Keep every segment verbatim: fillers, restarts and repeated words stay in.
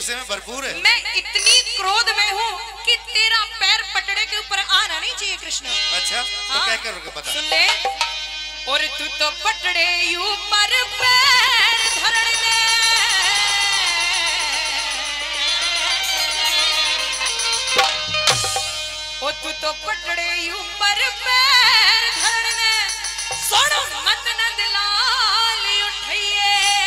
गुस्से में भरपूर है। मैं इतनी क्रोध में हूँ कि तेरा पैर पटड़े के ऊपर आना नहीं चाहिए कृष्ण। अच्छा हाँ? तो क्या करोगे बता। सुन ले, और तू तो पटड़े ऊपर पैर धरण दे, ओ तू तो पटड़े ऊपर पैर धरण दे, सोनो मत न दिलाल उठाइए।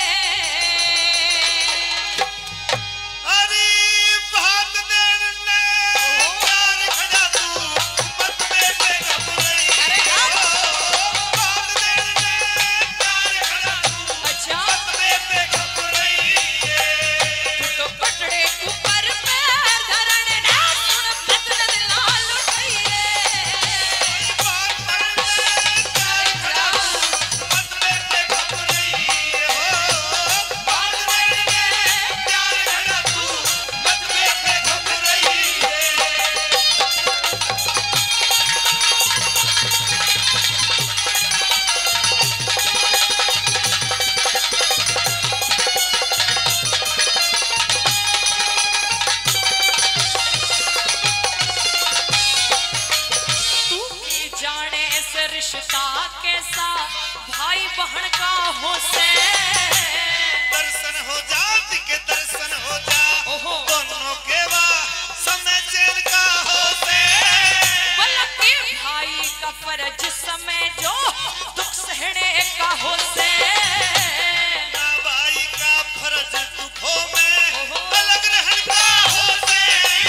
रिश्ता कैसा भाई बहन का हो से, दर्शन हो जा के दर्शन हो जा, दोनों के बाद समय चैन का हो से, बल्कि भाई का फर्ज समय जो दुख सहने का हो से, ना भाई का फर्ज दुखों में अलग रहने का हो से,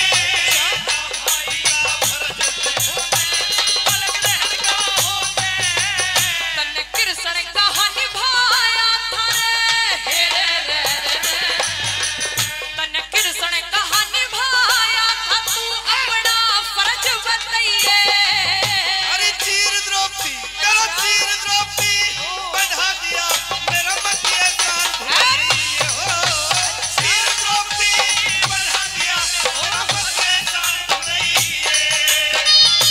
भाई का फर्ज दुखों में अलग रहने का हो से, तन्ने कृष्ण कहा निभाया था रे रे रे रे, तन्ने कृष्ण कहा निभाया था तू अपना फर्ज बताइए। अरे चीर द्रौपदी तेरा चीर द्रौपदी बढ़ा दिया मेरा मतिया कान हो, चीर द्रौपदी बढ़ा दिया मेरा मतिया कान नहीं है।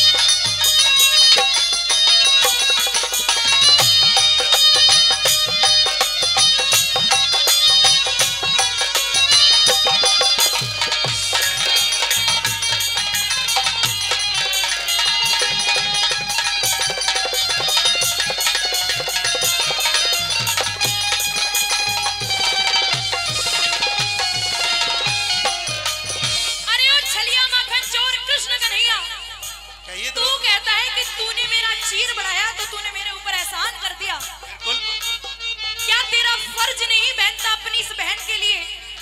अरे ओ छलिया माखन चोर कृष्ण कन्हैया, कहिए तू कहता है कि तूने मेरा चीर बढ़ाया तो तूने मेरे ऊपर एहसान कर दिया। बिल्कुल क्या तेरा फर्ज नहीं बनता अपनी इस बहन के लिए?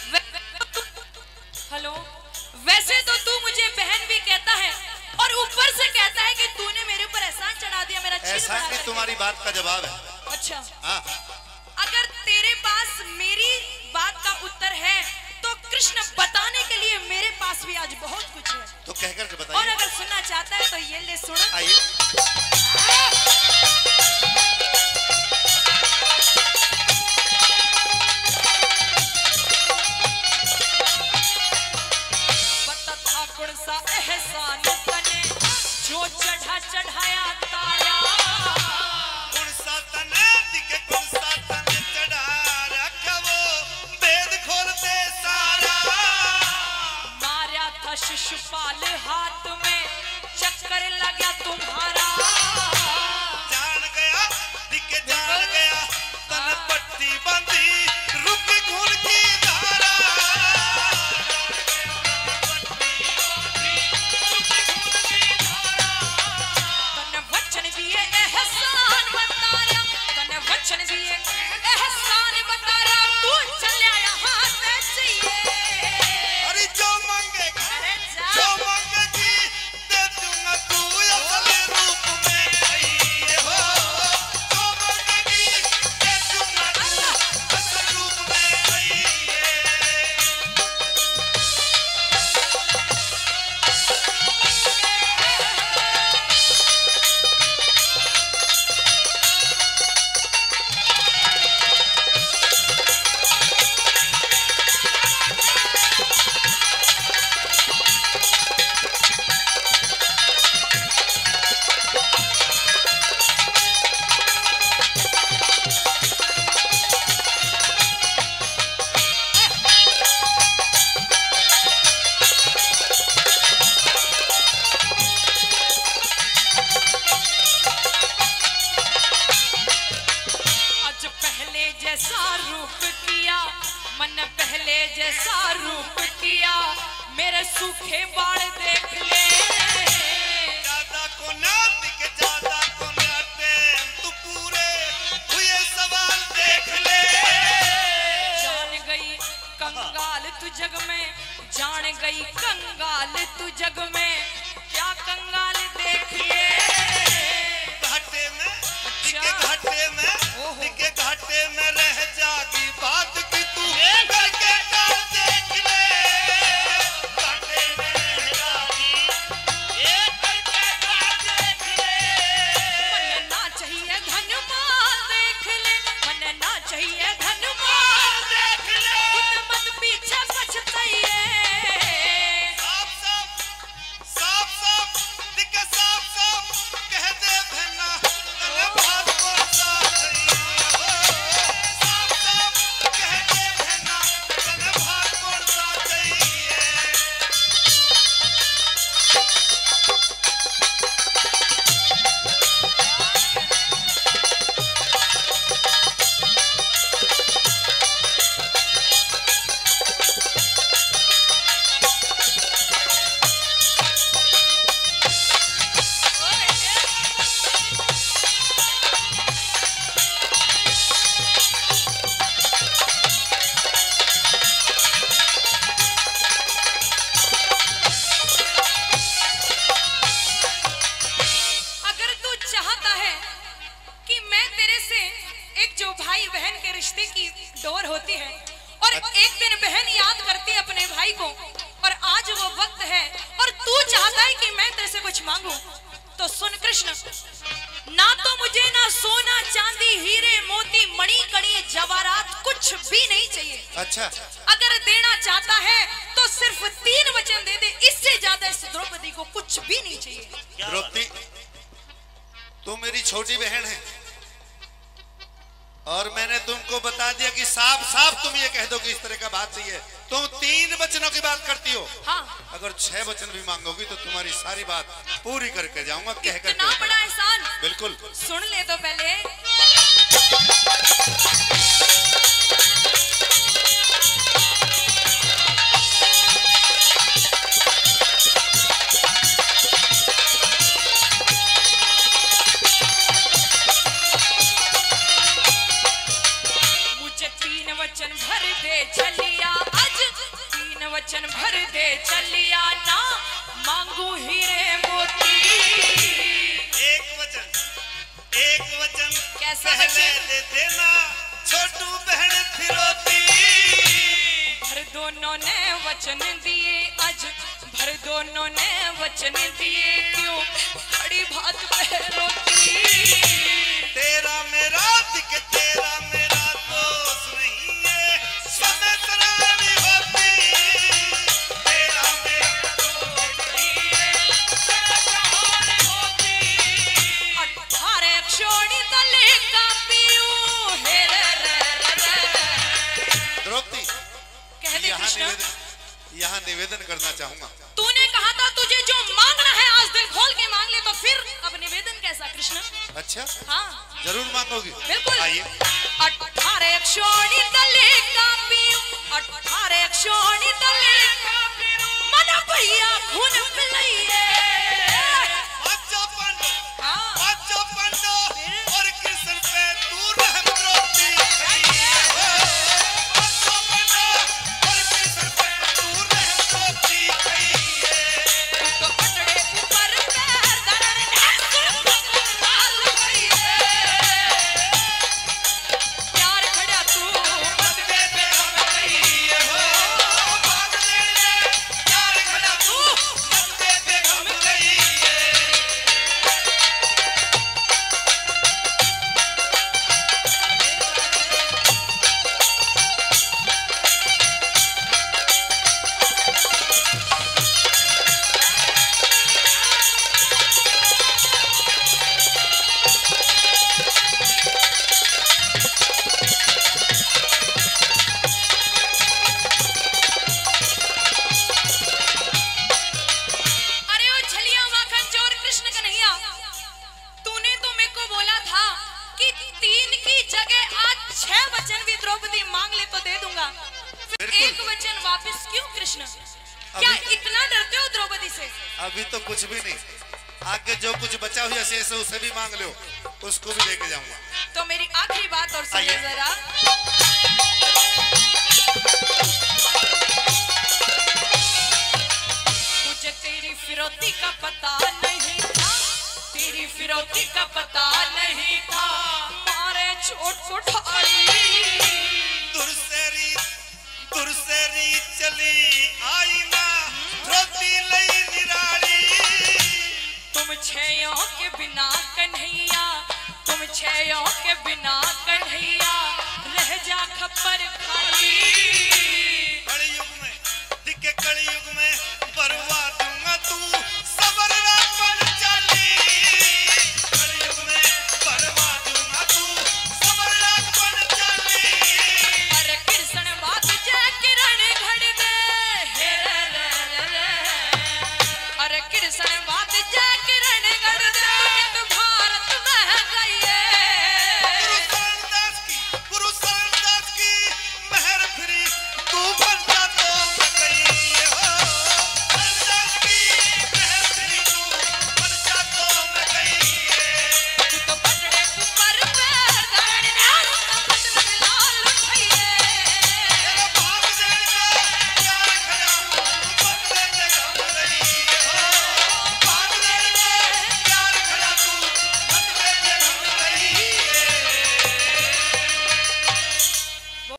हेलो, वैसे तो तू मुझे बहन भी कहता है और ऊपर से कहता है कि तूने मेरे ऊपर एहसान चढ़ा दिया, मेरा चीर एहसान बढ़ा में करके। तुम्हारी बात का जवाब है। अच्छा, हाँ अगर तेरे पास मेरी बात का उत्तर है तो कृष्ण बताने के लिए मेरे पास भी आज बहुत कुछ है, तो कहकर के और बताइए। अगर सुनना चाहता है तो ये ले सुन। आइए बता था कौन सा एहसान तने जो चढ़ा चढ़ाया तारा, कौन सा तने दिखे कौन सा तने चढ़ा रखा वो वेद खोल दे सारा, मारा था शिशुपाल हाथ में चक्कर लगा तुम्हारा, जान गया दिखे जान गया तन पट्टी बंदी रुक खून की धारा, तने वचन दिए एहसान बताया, तने वचन दिए एहसान बताया, तू चले यहाँ से चाहिए। अरे जो मांगेगा अरे जा। जो मांगेगी दे दूंगा तू असली रूप में आई हो, जो मांगेगी दे दूंगा तू असली रूप में आई जग में जान गई कंगाल तू जग में क्या कंगाल देखिए घाटे में टिके घाटे में टिके घाटे में रह जागी बात की तू करके कर देख ले घाटे में रह जागी ये करके कर देख ले मन ना चाहिए धन माल देख ले मन ना चाहिए धन माल देख ले खुद मत पीछे पछताइए साफ साफ साफ साफ टिके साफ साफ कह दे भैना तने भात को साथ साफ साफ कह दे भैना तने भात को साथ चाहिए अगर तू चाहता है कि मैं तेरे से एक जो भाई बहन के रिश्ते की डोर होती है और एक दिन बहन याद करती है अपने भाई को और आज वो वक्त है और तू चाहता है कि मैं तेरे से कुछ मांगू तो सुन कृष्ण ना तो मुझे ना सोना चांदी हीरे मोती मणि कड़ी जवाहरात कुछ भी नहीं चाहिए अच्छा अगर देना चाहता है तो सिर्फ तीन वचन दे दे इससे ज्यादा इस द्रौपदी को कुछ भी नहीं चाहिए द्रौपदी तू मेरी छोटी बहन है और मैंने तुमको बता दिया कि साफ साफ तुम ये कह दो कि इस तरह का बात नहीं है तुम तीन वचनों की बात करती हो हाँ अगर छह वचन भी मांगोगी तो तुम्हारी सारी बात पूरी करके जाऊंगा कह कर इतना बड़ा एहसान बिल्कुल सुन ले तो पहले मुझे तीन वचन भर दे चलिया आज तीन वचन भर दे चलिया ना मांगू हीरे मोती एक वचन एक वचन कैसा पहले वचन? दे देना छोटू बहन फिरोती भर दोनों ने वचन दिए आज भर दोनों ने वचन दिए क्यों खड़ी भात पे रोटी तेरा मेरा दिख तेरा मेरा दोस्त नहीं है समय सरानी होती तेरा मेरा दोस्त नहीं है समय सरानी होती अठारे छोड़ी तले का पीऊ हे रे रे रे रे। द्रौपदी कह दे यहाँ कृष्ण निवेदन यहाँ निवेदन करना चाहूंगा तूने कहा था तुझे जो मांगना है आज दिल खोल के मांग ले तो फिर अब निवेदन कैसा कृष्ण अच्छा हाँ जरूर मांगोगी बिल्कुल आइए अठारे छोड़ी तले का पीऊ अठारे छोड़ी तले का पीऊ मन भैया खून पिलाइए अच्छा पांडव हाँ अच्छा पांडव और कृष्ण पे तू रहम द्रौपदी अच्छा पांडव और कृष्ण पे तू रहम द्रौपदी तो पटड़े ऊपर पैर धरने लाल भैया प्यार खड़ा तू मत बे बे हम कहिए हो भाग दे प्यार खड़ा तू मत बे बे हम कहिए अरे ओ छलिया माखन चोर कृष्ण कन्हैया तूने तो मेरे को बोला था कि तीन की जगह आज छह वचन भी द्रौपदी मांग ले तो दे दूंगा फिर बिल्कुल। एक वचन वापस क्यों कृष्ण क्या अभी- इतना डरते हो द्रौपदी से अभी तो कुछ भी नहीं आगे जो कुछ बचा हुआ शेष है उसे भी मांग लो उसको भी लेके जाऊंगा तो मेरी आखिरी बात और सुनिए आइए। जरा फिरौती का पता नहीं था, तेरी फिरौती का पता नहीं था, मारे चोट कुठारी। दुरसेरी दुरसेरी चली आई ना फिरौती लई निरारी। तुम छैयों के बिना कन्हैया, तुम छैयों के बिना कन्हैया, रह जा खप्पर खाली।